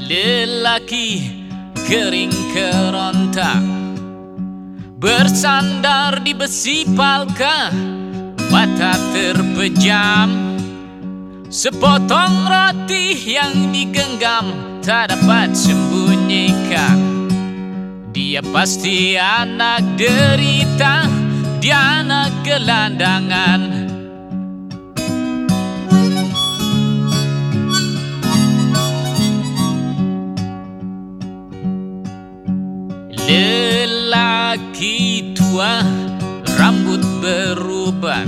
Lelaki kering keronta bersandar di besi palka, mata terpejam. Sepotong roti yang digenggam tak dapat sembunyikan. Dia pasti anak derita, dia anak gelandangan. Lelaki tua rambut beruban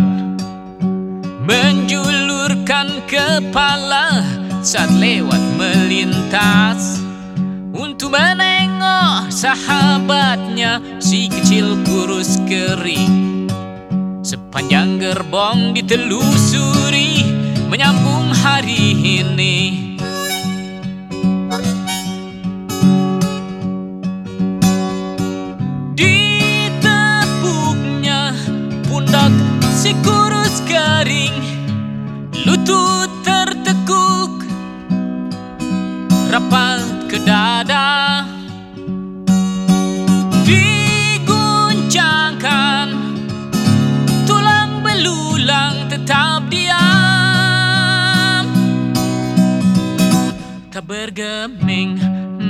menjulurkan kepala saat lewat melintas untuk menengok sahabatnya si kecil kurus kering. Sepanjang gerbong ditelusuri menyambung hari ini. Ditepuknya pundak si kurus kering, lutut tertekuk rapat ke dada. Diguncangkan tulang belulang tetap diam, tak bergeming.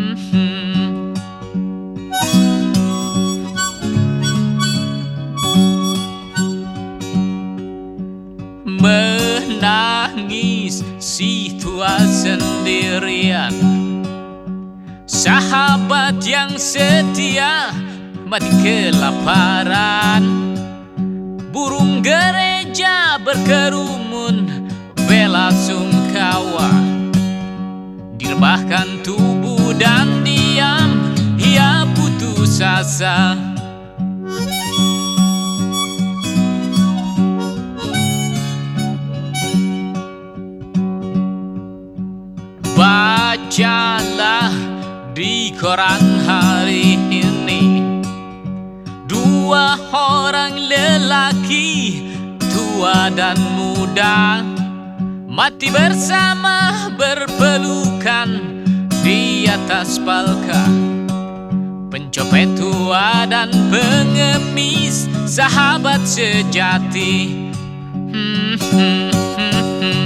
Menangis si tua sendirian, sahabat yang setia mati kelaparan. Burung gereja berkerumun bela sungkawa, direbahkan tubuh dan diam ia putus asa. Bacalah di koran hari ini, dua orang lelaki tua dan muda mati bersama berpelukan di atas palka. Pencopet tua dan pengemis sahabat sejati.